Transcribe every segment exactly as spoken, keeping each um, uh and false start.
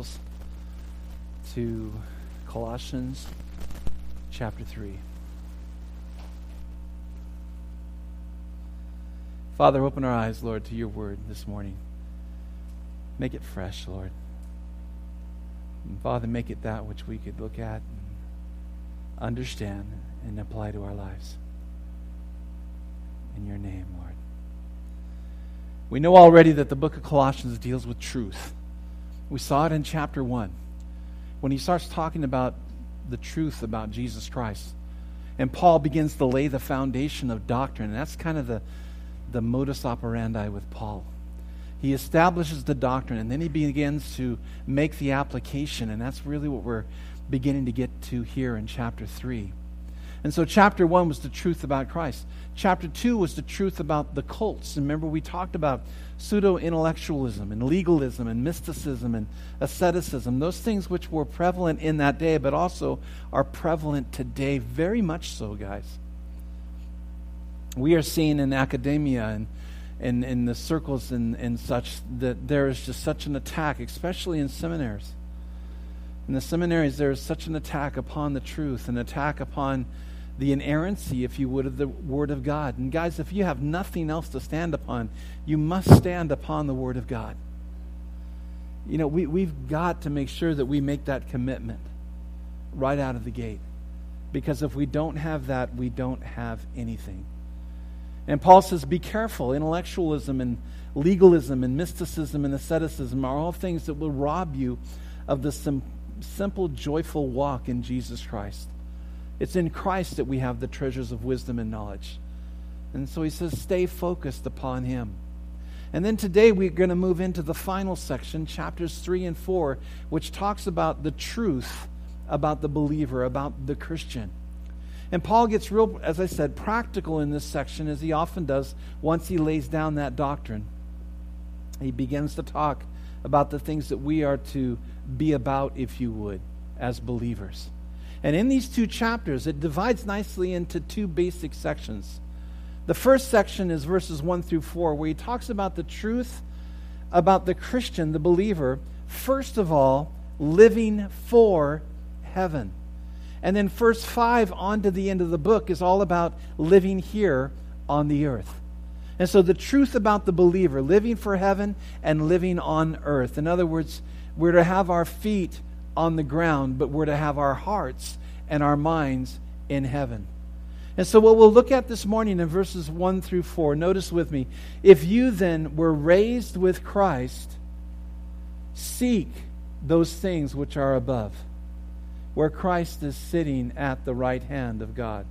Bibles to Colossians chapter three. Father, open our eyes, Lord, to your word this morning. Make it fresh, Lord. And Father, make it that which we could look at and understand and apply to our lives. In your name, Lord. We know already that the book of Colossians deals with truth. We saw it in chapter one when he starts talking about the truth about Jesus Christ. And Paul begins to lay the foundation of doctrine. And that's kind of the, the modus operandi with Paul. He establishes the doctrine, and then he begins to make the application, and that's really what we're beginning to get to here in chapter three. And so chapter one was the truth about Christ. Chapter two was the truth about the cults. Remember, we talked about pseudo-intellectualism and legalism and mysticism and asceticism, those things which were prevalent in that day, but also are prevalent today, very much so, guys. We are seeing in academia and in, in the circles and, and such that there is just such an attack, especially in seminaries. In the seminaries, there is such an attack upon the truth, an attack upon the inerrancy, if you would, of the Word of God. And guys, if you have nothing else to stand upon, you must stand upon the Word of God. You know, we, we've got to make sure that we make that commitment right out of the gate. Because if we don't have that, we don't have anything. And Paul says, be careful. Intellectualism and legalism and mysticism and asceticism are all things that will rob you of the sim- simple, joyful walk in Jesus Christ. It's in Christ that we have the treasures of wisdom and knowledge. And so he says, stay focused upon him. And then today we're going to move into the final section, chapters three and four, which talks about the truth about the believer, about the Christian. And Paul gets real, as I said, practical in this section, as he often does once he lays down that doctrine. He begins to talk about the things that we are to be about, if you would, as believers. And in these two chapters, it divides nicely into two basic sections. The first section is verses one through four, where he talks about the truth about the Christian, the believer, first of all, living for heaven. And then verse five on to the end of the book is all about living here on the earth. And so the truth about the believer, living for heaven and living on earth. In other words, we're to have our feet on the ground, but we're to have our hearts and our minds in heaven. And so what we'll look at this morning in verses one through four, notice with me, if you then were raised with Christ, seek those things which are above, where Christ is sitting at the right hand of God.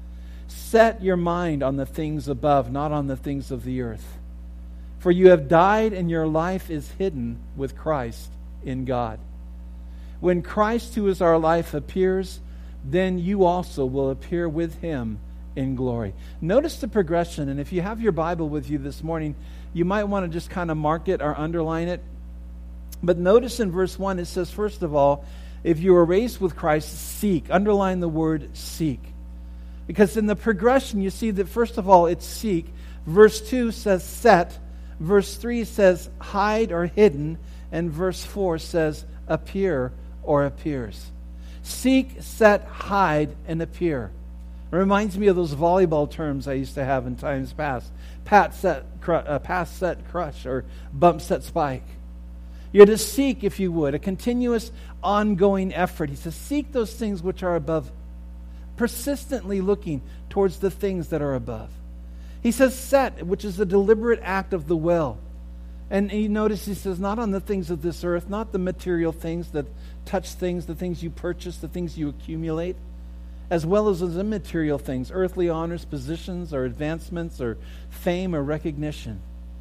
Set your mind on the things above, not on the things of the earth. For you have died, and your life is hidden with Christ in God. When Christ, who is our life, appears, then you also will appear with him in glory. Notice the progression, and if you have your Bible with you this morning, you might want to just kind of mark it or underline it. But notice in verse one, it says, first of all, if you were raised with Christ, seek. Underline the word seek. Because in the progression, you see that first of all, it's seek. Verse two says set. Verse three says hide or hidden. And verse four says appear or appears. Seek, set, hide, and appear. It reminds me of those volleyball terms I used to have in times past. Pat, set, cr- uh, pass, set, crush, or bump, set, spike. You're to seek, if you would, a continuous, ongoing effort. He says, seek those things which are above, persistently looking towards the things that are above. He says, set, which is a deliberate act of the will. And you notice he says, not on the things of this earth, not the material things that touch things, the things you purchase, the things you accumulate, as well as the immaterial things, earthly honors, positions, or advancements, or fame, or recognition.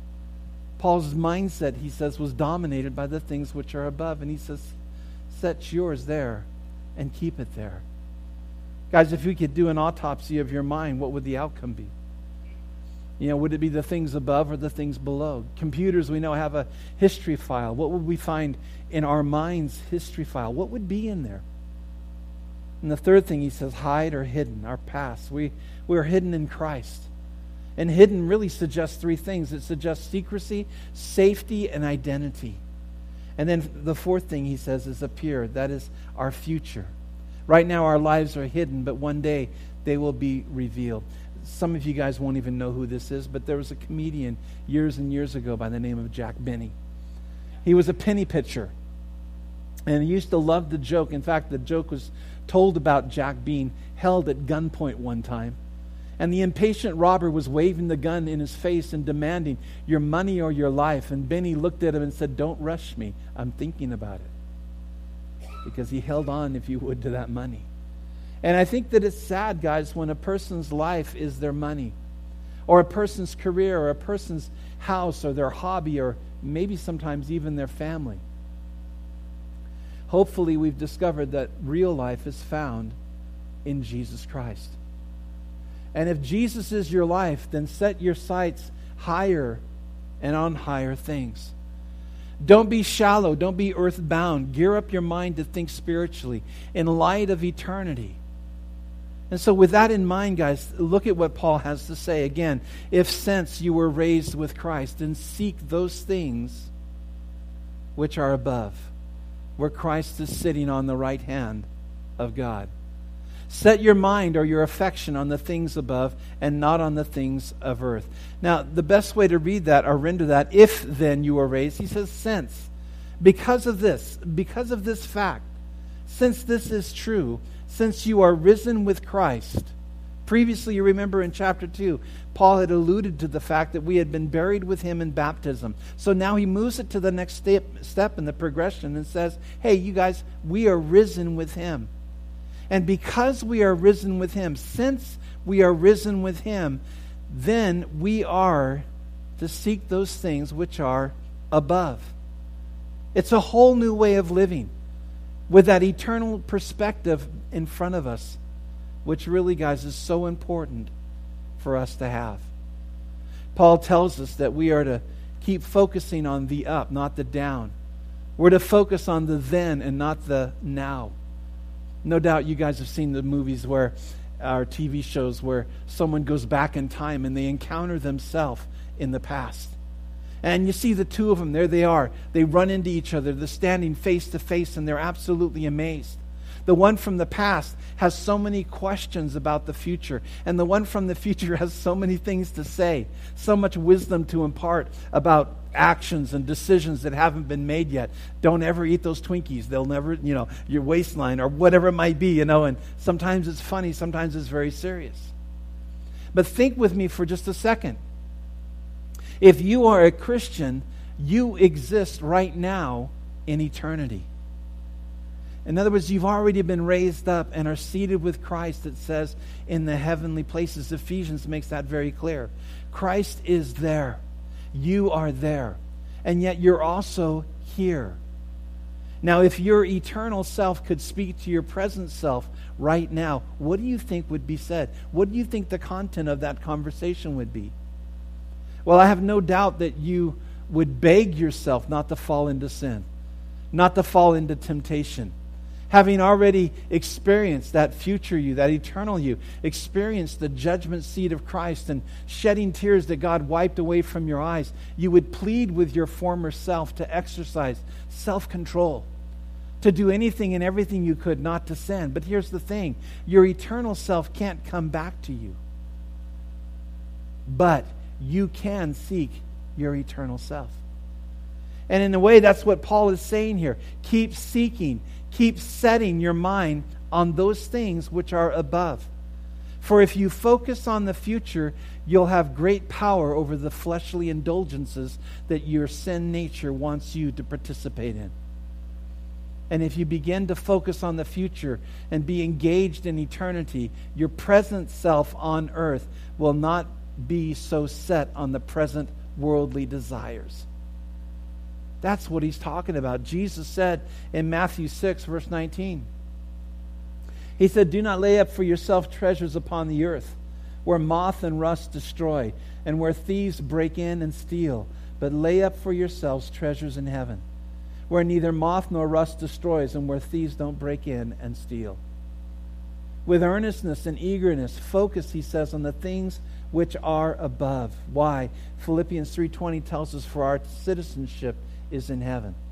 Paul's mindset, he says, was dominated by the things which are above. And he says, set yours there and keep it there. Guys, if we could do an autopsy of your mind, what would the outcome be? You know, would it be the things above or the things below? Computers, we know, have a history file. What would we find in our mind's history file? What would be in there? And the third thing he says, hide or hidden, our past. We, we are hidden in Christ. And hidden really suggests three things. It suggests secrecy, safety, and identity. And then the fourth thing he says is appear. That is our future. Right now our lives are hidden, but one day they will be revealed. Some of you guys won't even know who this is, but there was a comedian years and years ago by the name of Jack Benny. He was a penny pitcher, and he used to love the joke. In fact, the joke was told about Jack being held at gunpoint one time, and the impatient robber was waving the gun in his face and demanding your money or your life. And Benny looked at him and said, "Don't rush me. I'm thinking about it." Because he held on, if you would, to that money. And I think that it's sad, guys, when a person's life is their money, or a person's career, or a person's house, or their hobby, or maybe sometimes even their family. Hopefully we've discovered that real life is found in Jesus Christ. And if Jesus is your life, then set your sights higher and on higher things. Don't be shallow. Don't be earthbound. Gear up your mind to think spiritually in light of eternity. And so with that in mind, guys, look at what Paul has to say. Again, if since you were raised with Christ, then seek those things which are above, where Christ is sitting on the right hand of God. Set your mind or your affection on the things above and not on the things of earth. Now, the best way to read that or render that, if then you were raised, he says since. Because of this, because of this fact, since this is true, since you are risen with Christ. Previously, you remember in chapter two, Paul had alluded to the fact that we had been buried with him in baptism. So now he moves it to the next step, step in the progression and says, hey, you guys, we are risen with him. And because we are risen with him, since we are risen with him, then we are to seek those things which are above. It's a whole new way of living with that eternal perspective in front of us, which really, guys, is so important for us to have. Paul tells us that we are to keep focusing on the up, not the down. We're to focus on the then and not the now. No doubt you guys have seen the movies where, or T V shows where someone goes back in time and they encounter themselves in the past. And you see the two of them, there they are. They run into each other. They're standing face to face and they're absolutely amazed. The one from the past has so many questions about the future. And the one from the future has so many things to say. So much wisdom to impart about actions and decisions that haven't been made yet. Don't ever eat those Twinkies. They'll never, you know, your waistline or whatever it might be, you know. And sometimes it's funny. Sometimes it's very serious. But think with me for just a second. If you are a Christian, you exist right now in eternity. In other words, you've already been raised up and are seated with Christ, it says, in the heavenly places. Ephesians makes that very clear. Christ is there. You are there. And yet you're also here. Now, if your eternal self could speak to your present self right now, what do you think would be said? What do you think the content of that conversation would be? Well, I have no doubt that you would beg yourself not to fall into sin, not to fall into temptation. Having already experienced that future you, that eternal you, experienced the judgment seat of Christ and shedding tears that God wiped away from your eyes, you would plead with your former self to exercise self-control, to do anything and everything you could not to sin. But here's the thing, your eternal self can't come back to you. But you can seek your eternal self. And in a way, that's what Paul is saying here. Keep seeking, keep setting your mind on those things which are above. For if you focus on the future, you'll have great power over the fleshly indulgences that your sin nature wants you to participate in. And if you begin to focus on the future and be engaged in eternity, your present self on earth will not be so set on the present worldly desires. That's what he's talking about. Jesus said in Matthew six, verse nineteen, he said, do not lay up for yourself treasures upon the earth, where moth and rust destroy, and where thieves break in and steal, but lay up for yourselves treasures in heaven, where neither moth nor rust destroys, and where thieves don't break in and steal. With earnestness and eagerness, focus, he says, on the things which are above. Why? Philippians three twenty tells us, for our citizenship is in heaven.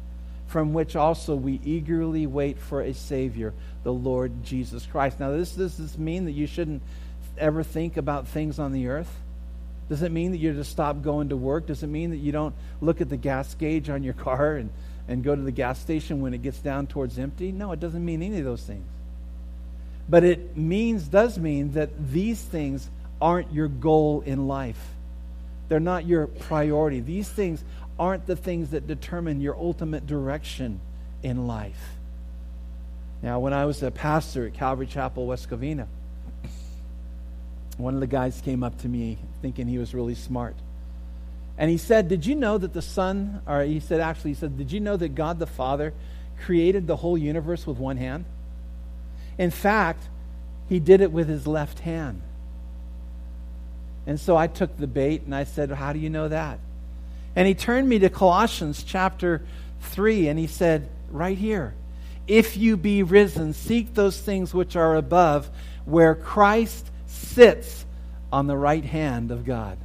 from which also we eagerly wait for a Savior, the Lord Jesus Christ. Now, this, does this mean that you shouldn't ever think about things on the earth? Does it mean that you're to stop going to work? Does it mean that you don't look at the gas gauge on your car and, and go to the gas station when it gets down towards empty? No, it doesn't mean any of those things. But it means, does mean that these things aren't your goal in life. They're not your priority. These things aren't the things that determine your ultimate direction in life. Now, when I was a pastor at Calvary Chapel, West Covina, one of the guys came up to me thinking he was really smart. And he said, did you know that the Son, or he said actually, he said, did you know that God the Father created the whole universe with one hand? In fact, he did it with his left hand. And so I took the bait and I said, how do you know that? And he turned me to Colossians chapter three and he said, right here, if you be risen, seek those things which are above, where Christ sits on the right hand of God.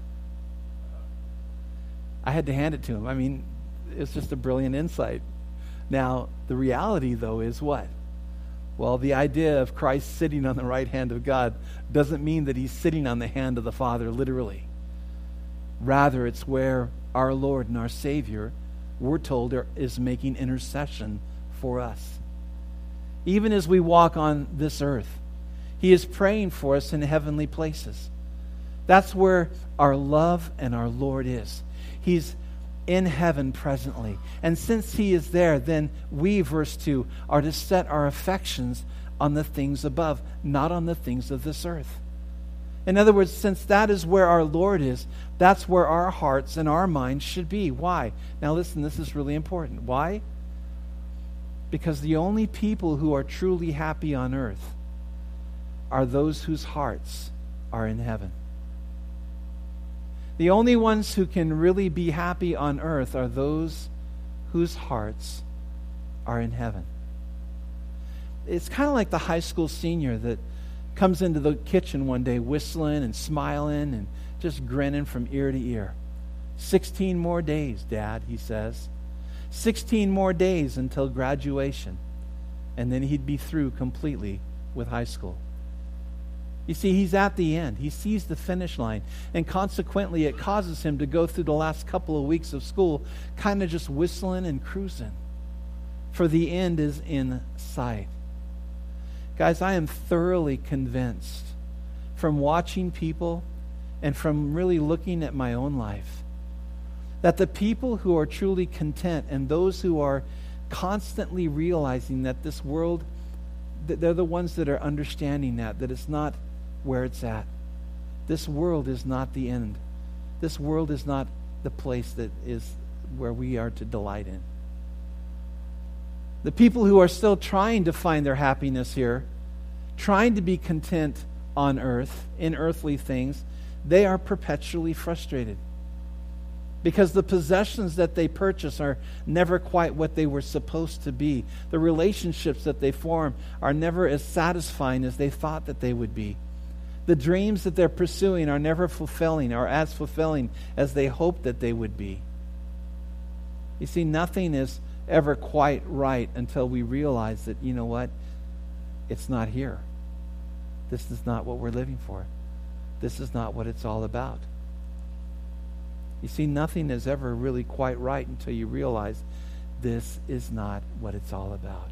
I had to hand it to him. I mean, it's just a brilliant insight. Now, the reality, though, is what? Well, the idea of Christ sitting on the right hand of God doesn't mean that he's sitting on the hand of the Father, literally. Rather, it's where our Lord and our Savior, we're told, is making intercession for us. Even as we walk on this earth, he is praying for us in heavenly places. That's where our love and our Lord is. He's in heaven presently. And since he is there, then we, verse two, are to set our affections on the things above, not on the things of this earth. In other words, since that is where our Lord is, that's where our hearts and our minds should be. Why? Now listen, this is really important. Why? Because the only people who are truly happy on earth are those whose hearts are in heaven. The only ones who can really be happy on earth are those whose hearts are in heaven. It's kind of like the high school senior that comes into the kitchen one day whistling and smiling and just grinning from ear to ear. Sixteen more days, Dad, he says. Sixteen more days until graduation. And then he'd be through completely with high school. You see, he's at the end. He sees the finish line. And consequently, it causes him to go through the last couple of weeks of school kind of just whistling and cruising. For the end is in sight. Guys, I am thoroughly convinced from watching people and from really looking at my own life that the people who are truly content and those who are constantly realizing that this world, that they're the ones that are understanding that, that it's not where it's at. This world is not the end. This world is not the place that is where we are to delight in. The people who are still trying to find their happiness here, trying to be content on earth, in earthly things, they are perpetually frustrated. Because the possessions that they purchase are never quite what they were supposed to be. The relationships that they form are never as satisfying as they thought that they would be. The dreams that they're pursuing are never fulfilling or as fulfilling as they hoped that they would be. You see, nothing is ever quite right until we realize that, you know what? It's not here. This is not what we're living for. This is not what it's all about. You see, nothing is ever really quite right until you realize this is not what it's all about.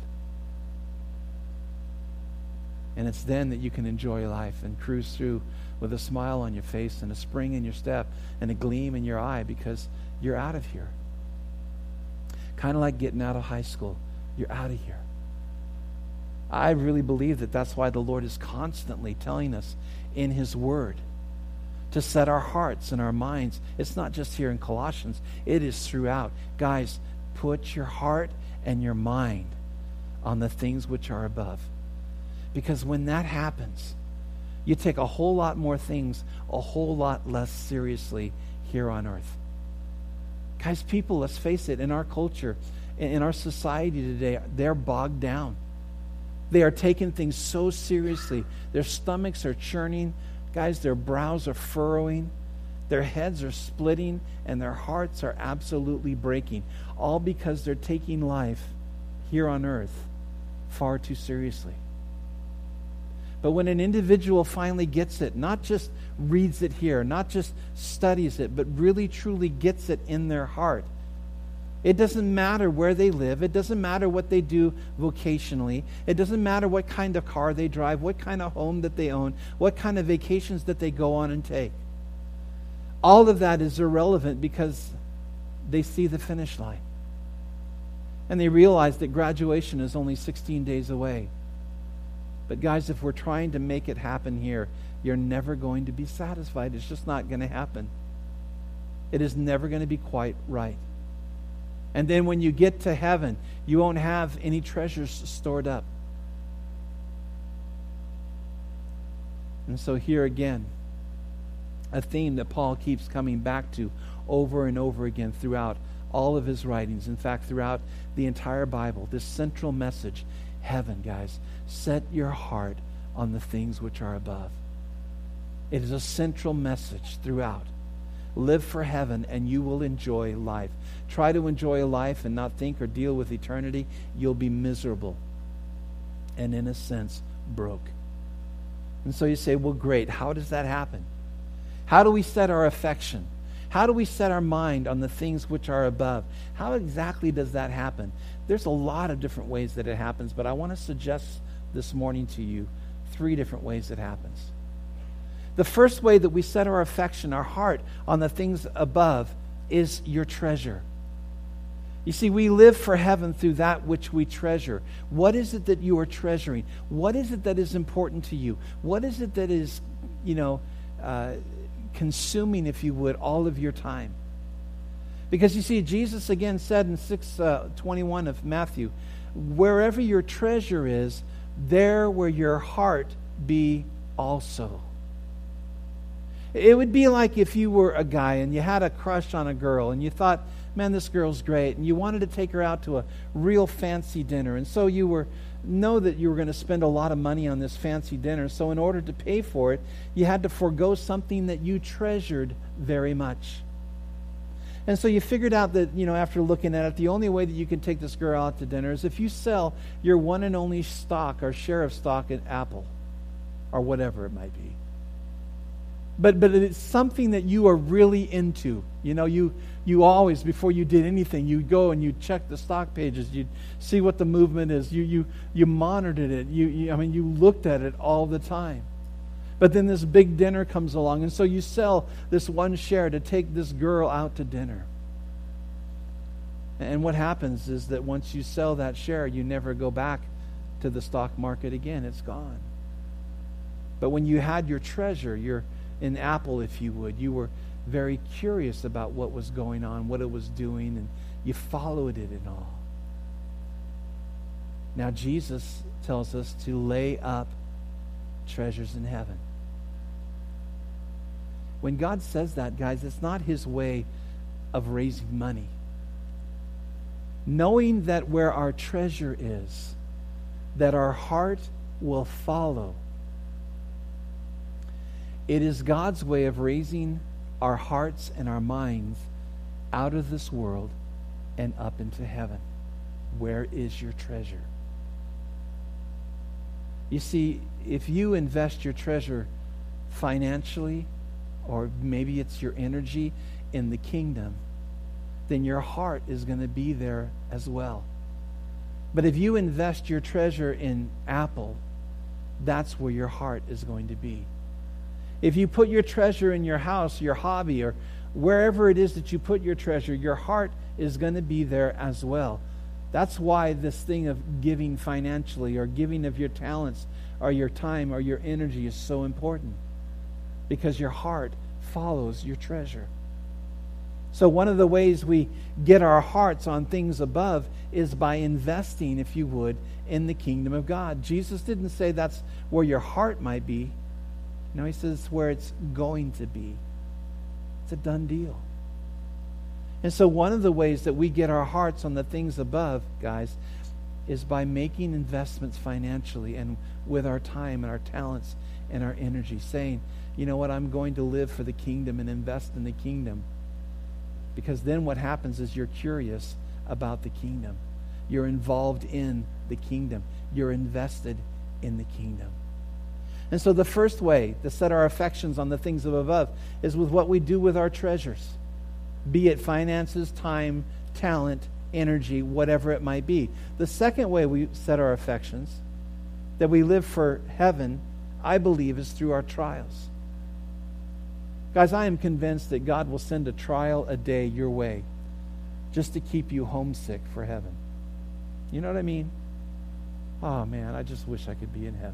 And it's then that you can enjoy life and cruise through with a smile on your face and a spring in your step and a gleam in your eye because you're out of here. Kind of like getting out of high school. You're out of here. I really believe that that's why the Lord is constantly telling us in His Word to set our hearts and our minds. It's not just here in Colossians. It is throughout. Guys, put your heart and your mind on the things which are above. Because when that happens, you take a whole lot more things a whole lot less seriously here on earth. Guys, people, let's face it, in our culture, in our society today, they're bogged down. They are taking things so seriously. Their stomachs are churning. Guys, their brows are furrowing. Their heads are splitting and their hearts are absolutely breaking, all because they're taking life here on earth far too seriously. But when an individual finally gets it, not just reads it here, not just studies it, but really truly gets it in their heart, it doesn't matter where they live. It doesn't matter what they do vocationally. It doesn't matter what kind of car they drive, what kind of home that they own, what kind of vacations that they go on and take. All of that is irrelevant because they see the finish line. And they realize that graduation is only sixteen days away. But guys, if we're trying to make it happen here, you're never going to be satisfied. It's just not going to happen. It is never going to be quite right. And then when you get to heaven, you won't have any treasures stored up. And so here again, a theme that Paul keeps coming back to over and over again throughout all of his writings. In fact, throughout the entire Bible, this central message, heaven, guys, set your heart on the things which are above. It is a central message throughout. Live for heaven and you will enjoy life. Try to enjoy life and not think or deal with eternity. You'll be miserable and, in a sense, broke. And so you say, well, great. How does that happen? How do we set our affection? How do we set our mind on the things which are above? How exactly does that happen? There's a lot of different ways that it happens, but I want to suggest this morning to you three different ways it happens. The first way that we set our affection, our heart, on the things above is your treasure. You see, we live for heaven through that which we treasure. What is it that you are treasuring? What is it that is important to you? What is it that is, you know, uh, consuming, if you would, all of your time? Because you see, Jesus again said in six twenty-one of Matthew, wherever your treasure is, there will your heart be also. It would be like if you were a guy and you had a crush on a girl and you thought, man, this girl's great, and you wanted to take her out to a real fancy dinner, and so you were know that you were going to spend a lot of money on this fancy dinner, so in order to pay for it, you had to forego something that you treasured very much. And so you figured out that, you know, after looking at it, the only way that you can take this girl out to dinner is if you sell your one and only stock or share of stock at Apple or whatever it might be. But but it's something that you are really into. You know, you you always, before you did anything, you'd go and you'd check the stock pages. You'd see what the movement is. You you you monitored it. You, you I mean, you looked at it all the time. But then this big dinner comes along, and so you sell this one share to take this girl out to dinner. And what happens is that once you sell that share, you never go back to the stock market again. It's gone. But when you had your treasure, your in Apple, if you would, you were very curious about what was going on, what it was doing, and you followed it and all. Now Jesus tells us to lay up treasures in heaven. When God says that, guys, it's not his way of raising money. Knowing that where our treasure is, that our heart will follow. It is God's way of raising our hearts and our minds out of this world and up into heaven. Where is your treasure? You see, if you invest your treasure financially, or maybe it's your energy in the kingdom, then your heart is going to be there as well. But if you invest your treasure in Apple, that's where your heart is going to be. If you put your treasure in your house, your hobby, or wherever it is that you put your treasure, your heart is going to be there as well. That's why this thing of giving financially, or giving of your talents, or your time, or your energy is so important. Because your heart follows your treasure. So one of the ways we get our hearts on things above is by investing, if you would, in the kingdom of God. Jesus didn't say that's where your heart might be. No, he says where it's going to be. It's a done deal. And so one of the ways that we get our hearts on the things above, guys, is by making investments financially and with our time and our talents and our energy, saying, you know what, I'm going to live for the kingdom and invest in the kingdom. Because then what happens is you're curious about the kingdom. You're involved in the kingdom. You're invested in the kingdom. And so the first way to set our affections on the things of above is with what we do with our treasures, be it finances, time, talent, energy, whatever it might be. The second way we set our affections, that we live for heaven, I believe, is through our trials. Guys, I am convinced that God will send a trial a day your way just to keep you homesick for heaven. You know what I mean? Oh, man, I just wish I could be in heaven.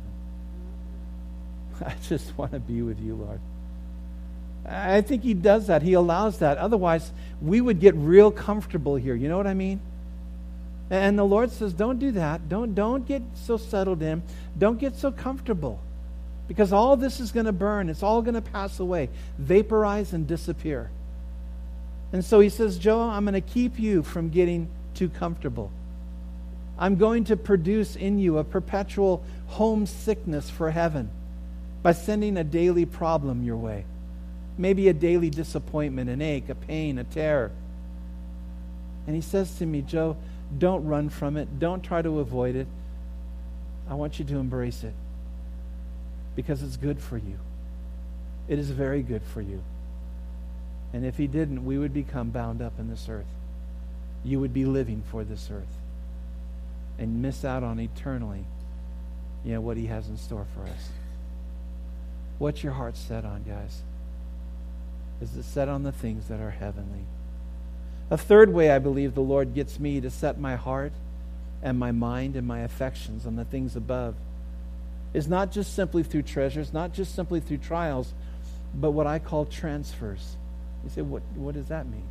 I just want to be with you, Lord. I think he does that. He allows that. Otherwise, we would get real comfortable here. You know what I mean? And the Lord says, don't do that. Don't, don't get so settled in. Don't get so comfortable. Because all this is going to burn. It's all going to pass away, vaporize and disappear. And so he says, Joe, I'm going to keep you from getting too comfortable. I'm going to produce in you a perpetual homesickness for heaven by sending a daily problem your way. Maybe a daily disappointment, an ache, a pain, a tear. And he says to me, Joe, don't run from it. Don't try to avoid it. I want you to embrace it. Because it's good for you. It is very good for you. And if he didn't, we would become bound up in this earth. You would be living for this earth. And miss out on eternally, you know, what he has in store for us. What's your heart set on, guys? Is it set on the things that are heavenly? A third way I believe the Lord gets me to set my heart and my mind and my affections on the things above is not just simply through treasures, not just simply through trials, but what I call transfers. You say, what, what does that mean?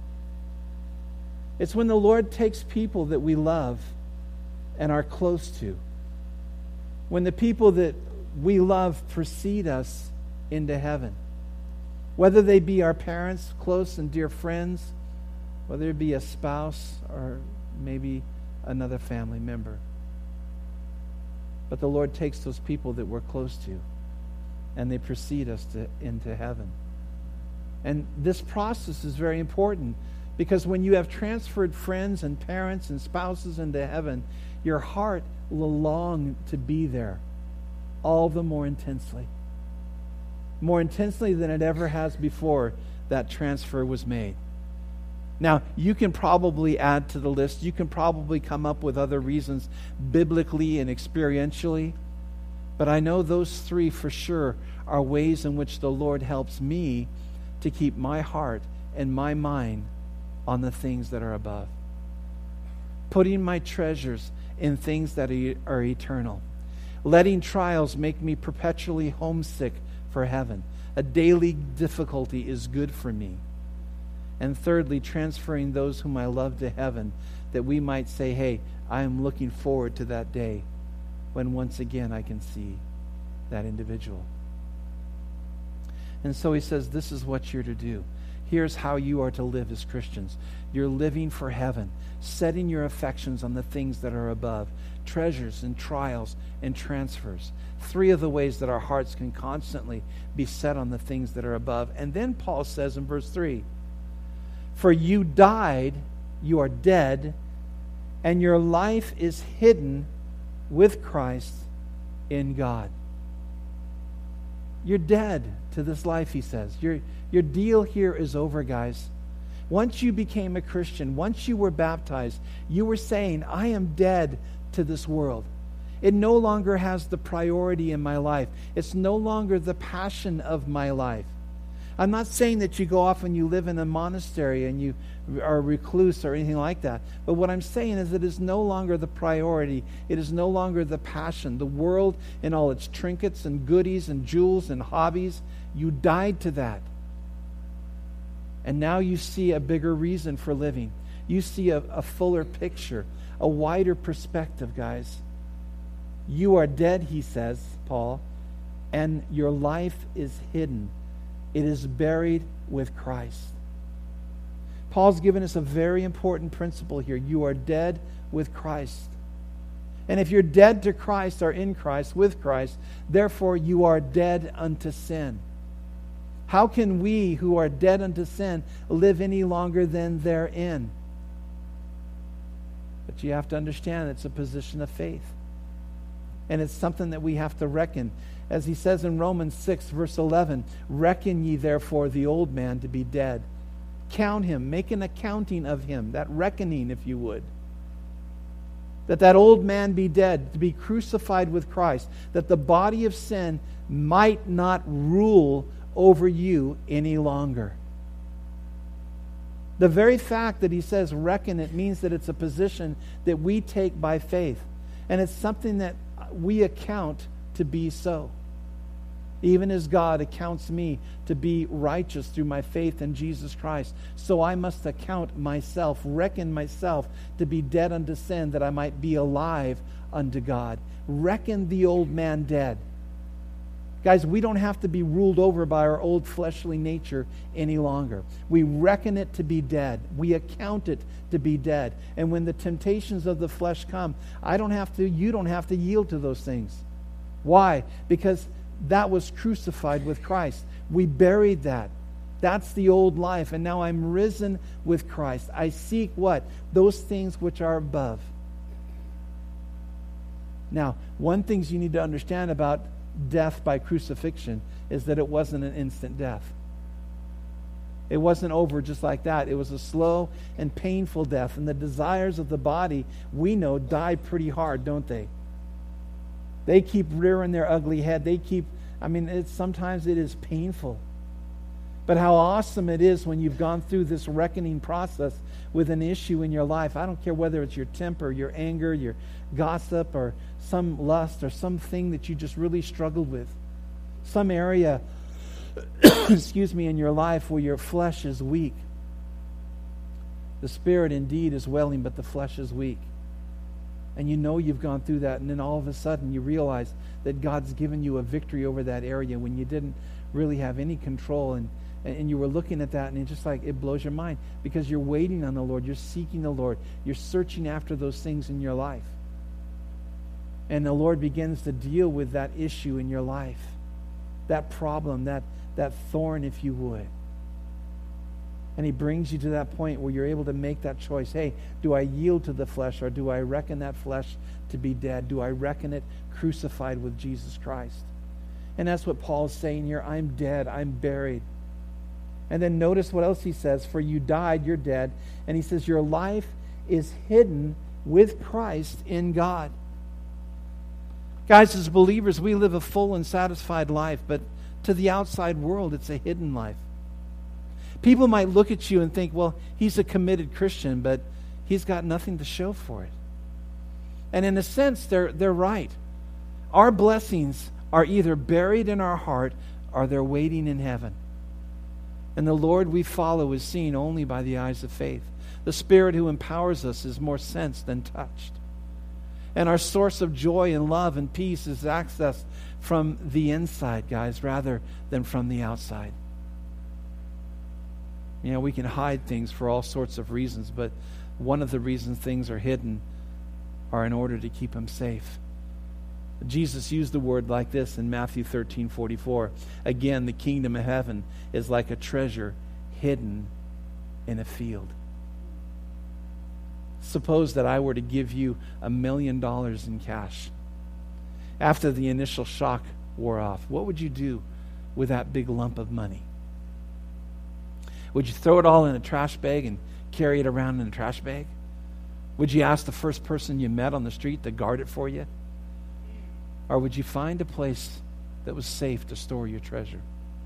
It's when the Lord takes people that we love and are close to. When the people that we love precede us into heaven. Whether they be our parents, close and dear friends, whether it be a spouse or maybe another family member. But the Lord takes those people that we're close to and they precede us to, into heaven. And this process is very important because when you have transferred friends and parents and spouses into heaven, your heart will long to be there all the more intensely. More intensely than it ever has before that transfer was made. Now, you can probably add to the list. You can probably come up with other reasons biblically and experientially. But I know those three for sure are ways in which the Lord helps me to keep my heart and my mind on the things that are above. Putting my treasures in things that are eternal. Letting trials make me perpetually homesick for heaven. A daily difficulty is good for me. And thirdly, transferring those whom I love to heaven, that we might say, hey, I am looking forward to that day when once again I can see that individual. And so he says, this is what you're to do. Here's how you are to live as Christians. You're living for heaven, setting your affections on the things that are above, treasures and trials and transfers. Three of the ways that our hearts can constantly be set on the things that are above. And then Paul says in verse three, for you died, you are dead, and your life is hidden with Christ in God. You're dead to this life, he says. Your, your deal here is over, guys. Once you became a Christian, once you were baptized, you were saying, I am dead to this world. It no longer has the priority in my life. It's no longer the passion of my life. I'm not saying that you go off and you live in a monastery and you are a recluse or anything like that. But what I'm saying is it is no longer the priority. It is no longer the passion. The world and all its trinkets and goodies and jewels and hobbies, you died to that. And now you see a bigger reason for living. You see a, a fuller picture, a wider perspective, guys. You are dead, he says, Paul, and your life is hidden. It is buried with Christ. Paul's given us a very important principle here. You are dead with Christ. And if you're dead to Christ or in Christ, with Christ, therefore you are dead unto sin. How can we who are dead unto sin live any longer than therein? But you have to understand it's a position of faith. And it's something that we have to reckon. As he says in Romans six, verse eleven, reckon ye therefore the old man to be dead. Count him, make an accounting of him, that reckoning, if you would. That that old man be dead, to be crucified with Christ, that the body of sin might not rule over you any longer. The very fact that he says reckon it means that it's a position that we take by faith. And it's something that we account to be so. Even as God accounts me to be righteous through my faith in Jesus Christ, so I must account myself, reckon myself to be dead unto sin, that I might be alive unto God. Reckon the old man dead. Guys, we don't have to be ruled over by our old fleshly nature any longer. We reckon it to be dead. We account it to be dead. And when the temptations of the flesh come, I don't have to, you don't have to yield to those things. Why? Because that was crucified with Christ. We buried that. That's the old life. And now I'm risen with Christ. I seek what? Those things which are above. Now, one thing you need to understand about death by crucifixion is that it wasn't an instant death. It wasn't over just like that. It was a slow and painful death. And the desires of the body, we know, die pretty hard, don't they? They keep rearing their ugly head. They keep, I mean, it's, sometimes it is painful. But how awesome it is when you've gone through this reckoning process with an issue in your life. I don't care whether it's your temper, your anger, your gossip, or some lust, or something that you just really struggled with. Some area, excuse me, in your life where your flesh is weak. The spirit indeed is willing, but the flesh is weak. And you know you've gone through that, and then all of a sudden you realize that God's given you a victory over that area when you didn't really have any control, and, and you were looking at that, and it's just like, it blows your mind, because you're waiting on the Lord, you're seeking the Lord, you're searching after those things in your life. And the Lord begins to deal with that issue in your life, that problem, that, that thorn, if you would. And he brings you to that point where you're able to make that choice. Hey, do I yield to the flesh, or do I reckon that flesh to be dead? Do I reckon it crucified with Jesus Christ? And that's what Paul's saying here. I'm dead. I'm buried. And then notice what else he says. For you died, you're dead. And he says your life is hidden with Christ in God. Guys, as believers, we live a full and satisfied life, but to the outside world, it's a hidden life. People might look at you and think, well, he's a committed Christian, but he's got nothing to show for it. And in a sense, they're, they're right. Our blessings are either buried in our heart or they're waiting in heaven. And the Lord we follow is seen only by the eyes of faith. The Spirit who empowers us is more sensed than touched. And our source of joy and love and peace is accessed from the inside, guys, rather than from the outside. You know, we can hide things for all sorts of reasons, but one of the reasons things are hidden are in order to keep them safe. Jesus used the word like this in Matthew thirteen forty-four. Again, the kingdom of heaven is like a treasure hidden in a field. Suppose that I were to give you a million dollars in cash. After the initial shock wore off, what would you do with that big lump of money? Would you throw it all in a trash bag and carry it around in a trash bag? Would you ask the first person you met on the street to guard it for you? Or would you find a place that was safe to store your treasure?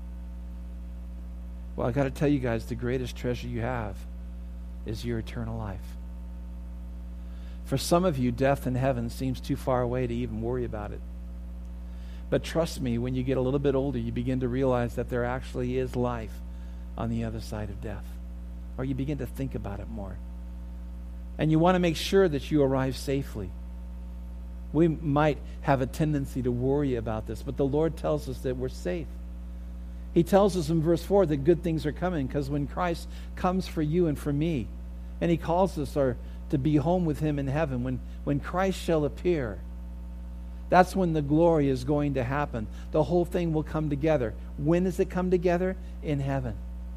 Well, I got to tell you guys, the greatest treasure you have is your eternal life. For some of you, death in heaven seems too far away to even worry about it. But trust me, when you get a little bit older, you begin to realize that there actually is life on the other side of death. Or you begin to think about it more. And you want to make sure that you arrive safely. We might have a tendency to worry about this, but the Lord tells us that we're safe. He tells us in verse four that good things are coming, because when Christ comes for you and for me, and he calls us our, to be home with him in heaven. When, when Christ shall appear, that's when the glory is going to happen. The whole thing will come together. When does it come together? In heaven.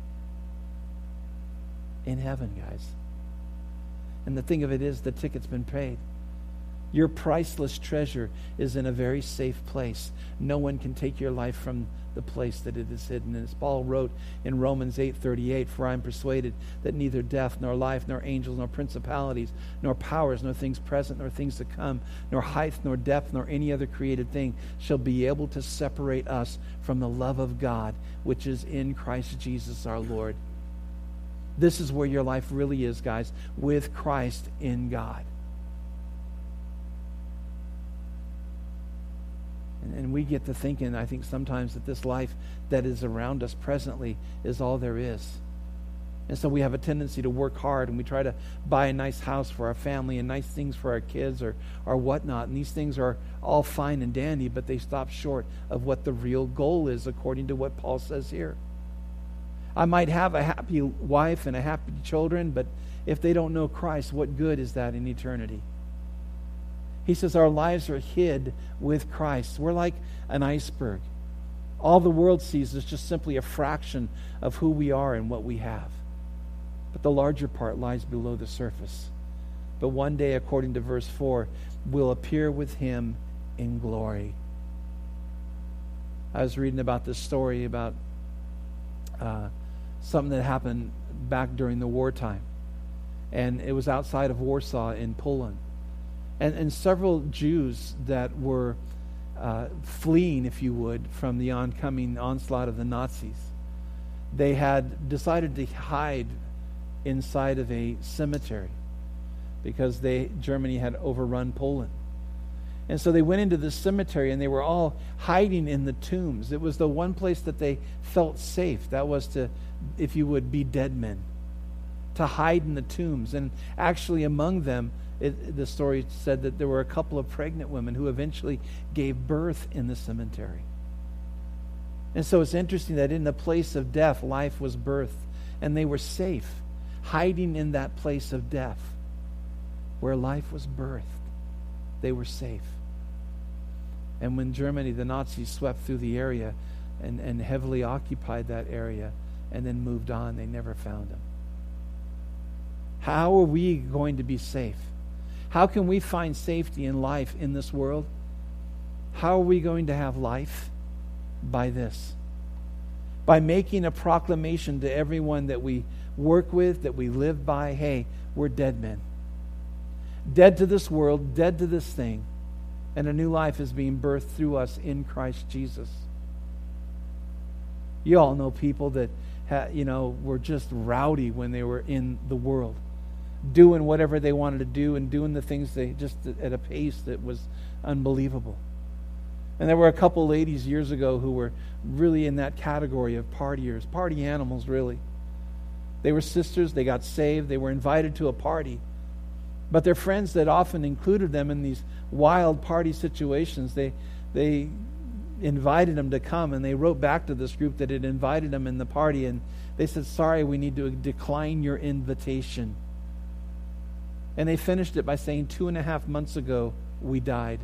In heaven, guys. And the thing of it is, the ticket's been paid. Your priceless treasure is in a very safe place. No one can take your life from the place that it is hidden. And as Paul wrote in Romans eight thirty-eight, for I am persuaded that neither death, nor life, nor angels, nor principalities, nor powers, nor things present, nor things to come, nor height, nor depth, nor any other created thing shall be able to separate us from the love of God, which is in Christ Jesus our Lord. This is where your life really is, guys, with Christ in God. And we get to thinking, I think sometimes, that this life that is around us presently is all there is. And so we have a tendency to work hard, and we try to buy a nice house for our family and nice things for our kids or, or whatnot. And these things are all fine and dandy, but they stop short of what the real goal is, according to what Paul says here. I might have a happy wife and a happy children, but if they don't know Christ, what good is that in eternity? He says our lives are hid with Christ. We're like an iceberg. All the world sees is just simply a fraction of who we are and what we have. But the larger part lies below the surface. But one day, according to verse four, we'll appear with him in glory. I was reading about this story about uh, something that happened back during the wartime. And it was outside of Warsaw in Poland. And, and several Jews that were uh, fleeing, if you would, from the oncoming onslaught of the Nazis, they had decided to hide inside of a cemetery because they Germany had overrun Poland. And so they went into the cemetery and they were all hiding in the tombs. It was the one place that they felt safe. That was to, if you would, be dead men, to hide in the tombs. And actually among them, It, the story said that there were a couple of pregnant women who eventually gave birth in the cemetery. And so it's interesting that in the place of death, life was birthed, and they were safe, hiding in that place of death where life was birthed. They were safe. And when Germany, the Nazis, swept through the area and, and heavily occupied that area and then moved on, they never found them. How are we going to be safe? How can we find safety in life in this world? How are we going to have life? By this. By making a proclamation to everyone that we work with, that we live by, hey, we're dead men. Dead to this world, dead to this thing, and a new life is being birthed through us in Christ Jesus. You all know people that, ha, you know, were just rowdy when they were in the world, doing whatever they wanted to do and doing the things they just at a pace that was unbelievable. And there were a couple ladies years ago who were really in that category of partiers, party animals, really. They were sisters, they got saved, they were invited to a party. But their friends that often included them in these wild party situations, they they invited them to come, and they wrote back to this group that had invited them in the party, and they said, sorry, we need to decline your invitation. And they finished it by saying, two and a half months ago, we died.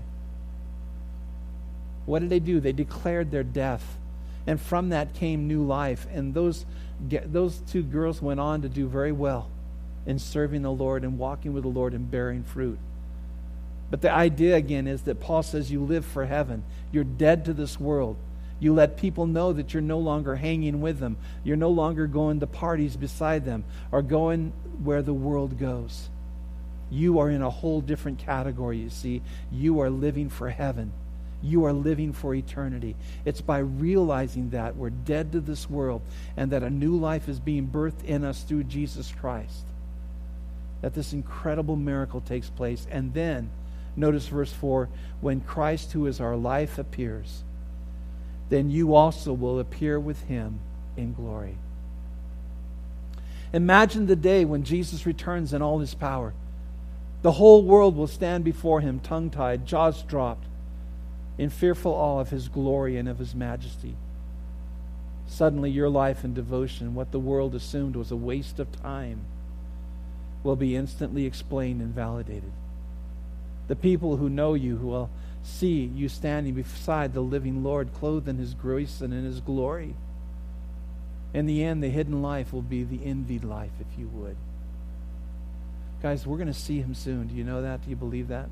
What did they do? They declared their death. And from that came new life. And those, those two girls went on to do very well in serving the Lord and walking with the Lord and bearing fruit. But the idea, again, is that Paul says you live for heaven. You're dead to this world. You let people know that you're no longer hanging with them. You're no longer going to parties beside them or going where the world goes. You are in a whole different category, you see. You are living for heaven. You are living for eternity. It's by realizing that we're dead to this world and that a new life is being birthed in us through Jesus Christ that this incredible miracle takes place. And then, notice verse four, when Christ, who is our life, appears, then you also will appear with him in glory. Imagine the day when Jesus returns in all his power. The whole world will stand before him, tongue-tied, jaws dropped, in fearful awe of his glory and of his majesty. Suddenly your life and devotion, what the world assumed was a waste of time, will be instantly explained and validated. The people who know you, who will see you standing beside the living Lord, clothed in his grace and in his glory. In the end, the hidden life will be the envied life, if you would. Guys, we're going to see him soon. Do you know that? Do you believe that?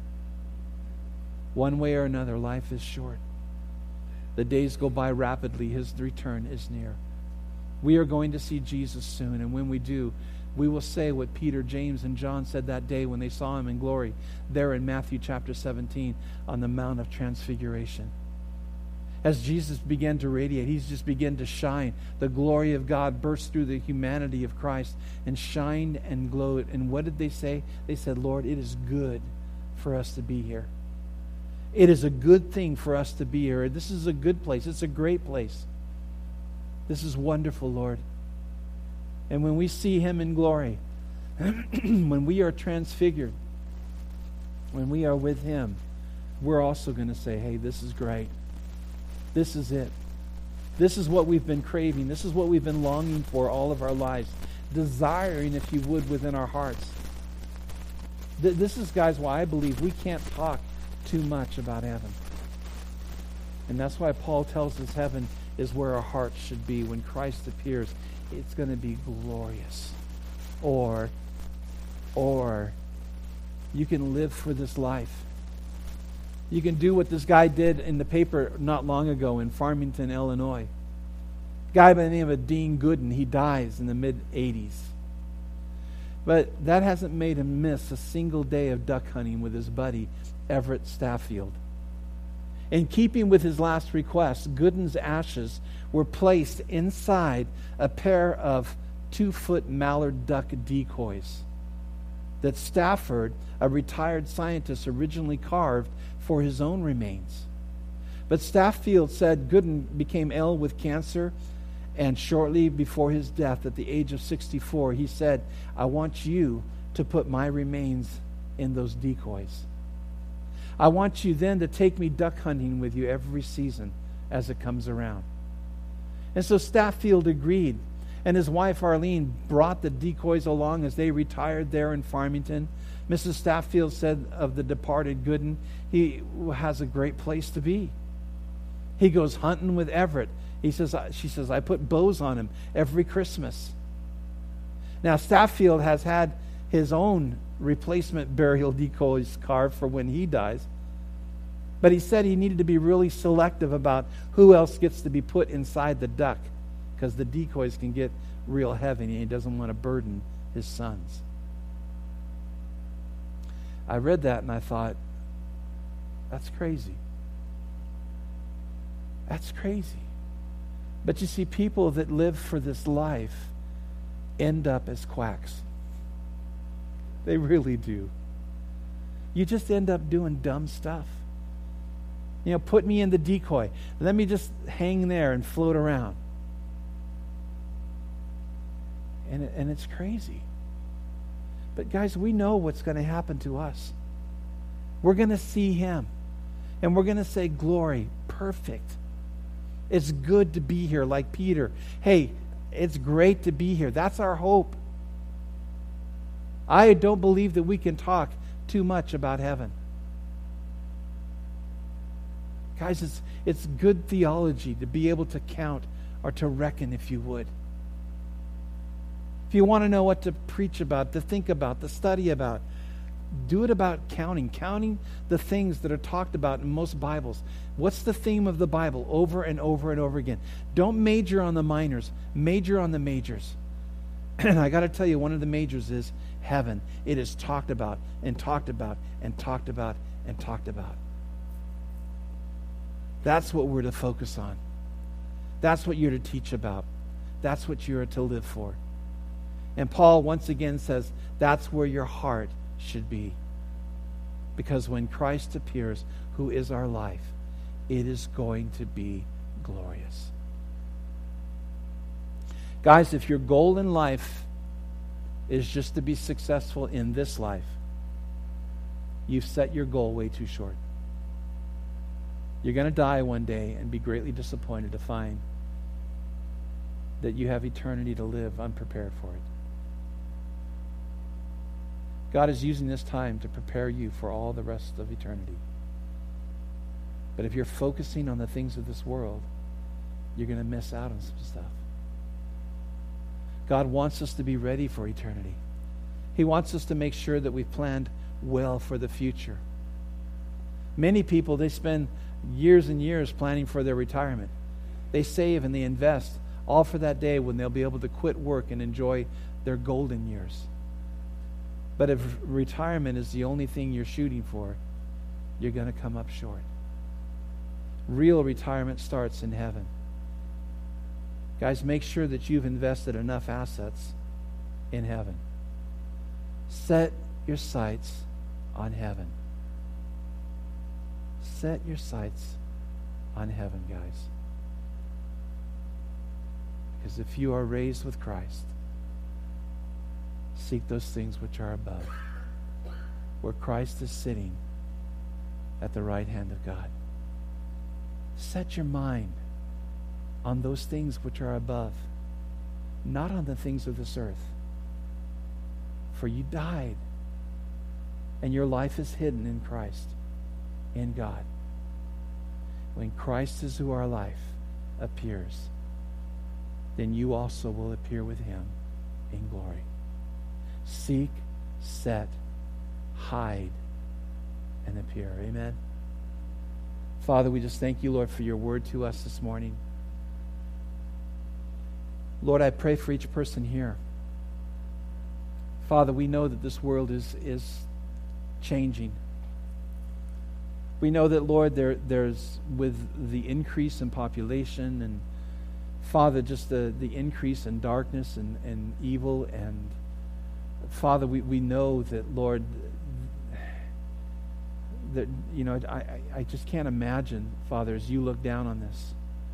One way or another, life is short. The days go by rapidly. His return is near. We are going to see Jesus soon, and when we do, we will say what Peter, James, and John said that day when they saw him in glory, there in Matthew chapter seventeen, on the Mount of Transfiguration. As Jesus began to radiate, he's just began to shine. The glory of God burst through the humanity of Christ and shined and glowed. And what did they say? They said, Lord, it is good for us to be here. It is a good thing for us to be here. This is a good place. It's a great place. This is wonderful, Lord. And when we see him in glory, when we are transfigured, when we are with him, we're also going to say, hey, this is great. This is it. This is what we've been craving. This is what we've been longing for all of our lives. Desiring, if you would, within our hearts. Th- this is, guys, why I believe we can't talk too much about heaven. And that's why Paul tells us heaven is where our hearts should be. When Christ appears, it's going to be glorious. Or, or, you can live for this life. You can do what this guy did in the paper not long ago in Farmington, Illinois. A guy by the name of Dean Gooden, he dies in the mid eighties. But that hasn't made him miss a single day of duck hunting with his buddy, Everett Stafffield. In keeping with his last request, Gooden's ashes were placed inside a pair of two-foot mallard duck decoys that Stafford, a retired scientist, originally carved for his own remains. But Stafffield said Gooden became ill with cancer, and shortly before his death at the age of sixty-four, he said, I want you to put my remains in those decoys. I want you then to take me duck hunting with you every season as it comes around. And so Stafffield agreed, and his wife Arlene brought the decoys along as they retired there in Farmington. Missus Stafffield said of the departed Gooden, he has a great place to be. He goes hunting with Everett. He says, she says, I put bows on him every Christmas. Now, Stafffield has had his own replacement burial decoys carved for when he dies. But he said he needed to be really selective about who else gets to be put inside the duck, because the decoys can get real heavy and he doesn't want to burden his sons. I read that and I thought, that's crazy. That's crazy. But you see, people that live for this life end up as quacks. They really do. You just end up doing dumb stuff. You know, put me in the decoy. Let me just hang there and float around. And, it, and it's crazy. But guys, we know what's going to happen to us. We're going to see him. And we're going to say, glory, perfect. It's good to be here, like Peter. Hey, it's great to be here. That's our hope. I don't believe that we can talk too much about heaven. Guys, it's, it's good theology to be able to count or to reckon, if you would. If you want to know what to preach about, to think about, to study about, do it about counting. Counting the things that are talked about in most Bibles. What's the theme of the Bible over and over and over again? Don't major on the minors. Major on the majors. And I got to tell you, one of the majors is heaven. It is talked about and talked about and talked about and talked about. That's what we're to focus on. That's what you're to teach about. That's what you're to live for. And Paul once again says, that's where your heart should be. Because when Christ appears, who is our life, it is going to be glorious. Guys, if your goal in life is just to be successful in this life, you've set your goal way too short. You're going to die one day and be greatly disappointed to find that you have eternity to live unprepared for it. God is using this time to prepare you for all the rest of eternity. But if you're focusing on the things of this world, you're going to miss out on some stuff. God wants us to be ready for eternity. He wants us to make sure that we've planned well for the future. Many people, they spend years and years planning for their retirement. They save and they invest, all for that day when they'll be able to quit work and enjoy their golden years. But if retirement is the only thing you're shooting for, you're going to come up short. Real retirement starts in heaven. Guys, make sure that you've invested enough assets in heaven. Set your sights on heaven. Set your sights on heaven, guys. Because if you are raised with Christ, seek those things which are above, where Christ is sitting at the right hand of God. Set your mind on those things which are above, not on the things of this earth. For you died, and your life is hidden in Christ, in God. When Christ is who our life appears, then you also will appear with him in glory. Seek, set, hide, and appear. Amen. Father, we just thank you, Lord, for your word to us this morning. Lord, I pray for each person here. Father, we know that this world is, is changing. We know that, Lord, there, there's, with the increase in population and, Father, just the, the increase in darkness and, and evil, and, Father, we, we know that, Lord, that, you know, I, I, I just can't imagine, Father, as you look down on this.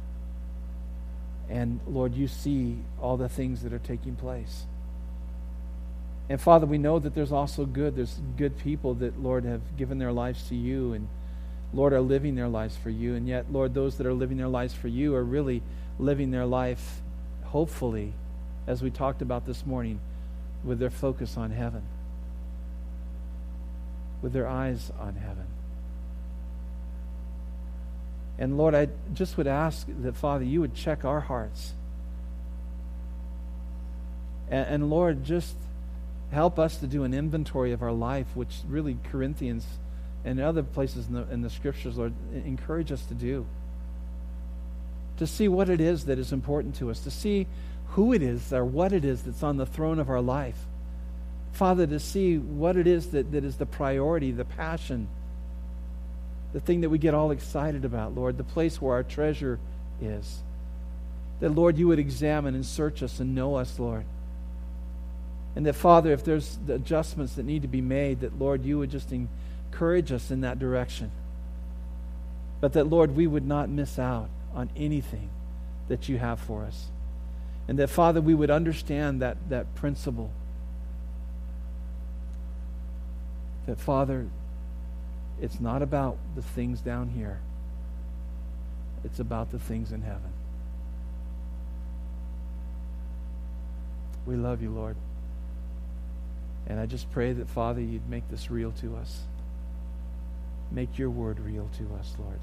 And, Lord, you see all the things that are taking place. And, Father, we know that there's also good. There's good people that, Lord, have given their lives to you and, Lord, are living their lives for you. And yet, Lord, those that are living their lives for you are really living their life, hopefully, as we talked about this morning, with their focus on heaven, with their eyes on heaven. And Lord, I just would ask that, Father, you would check our hearts. And, and Lord, just help us to do an inventory of our life, which really Corinthians and other places in the, in the Scriptures, Lord, encourage us to do. To see what it is that is important to us, to see who it is or what it is that's on the throne of our life. Father, to see what it is that, that is the priority, the passion, the thing that we get all excited about, Lord, the place where our treasure is. That, Lord, you would examine and search us and know us, Lord. And that, Father, if there's the adjustments that need to be made, that, Lord, you would just encourage us in that direction. But that, Lord, we would not miss out on anything that you have for us. And that, Father, we would understand that, that principle. That, Father, it's not about the things down here. It's about the things in heaven. We love you, Lord. And I just pray that, Father, you'd make this real to us. Make your word real to us, Lord.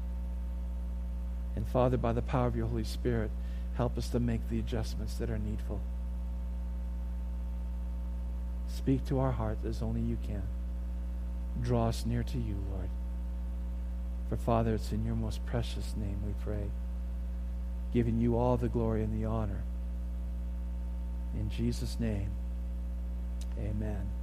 And, Father, by the power of your Holy Spirit, help us to make the adjustments that are needful. Speak to our hearts as only you can. Draw us near to you, Lord. For, Father, it's in your most precious name we pray, giving you all the glory and the honor. In Jesus' name, amen.